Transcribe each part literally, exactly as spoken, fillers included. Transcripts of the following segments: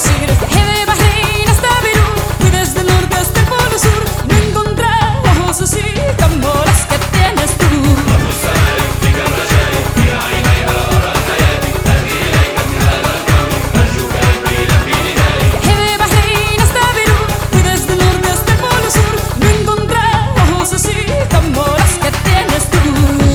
decir. De Bahrein hasta Perú y desde el norte hasta el polo sur, no encontramos así como las que tienes tú. De Bahrein hasta Perú y desde el norte hasta el polo sur, no encontramos así como las que tienes tú.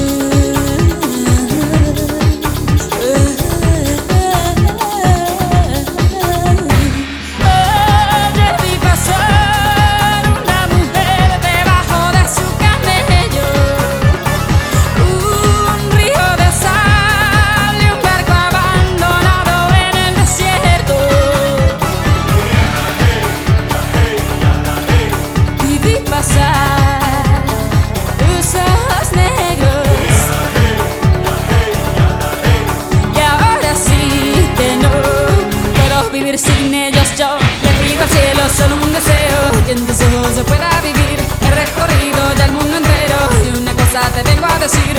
Sin ellos yo le pido al cielo solo un deseo, que en tus ojos se pueda vivir. He recorrido ya el mundo entero y una cosa te vengo a decir.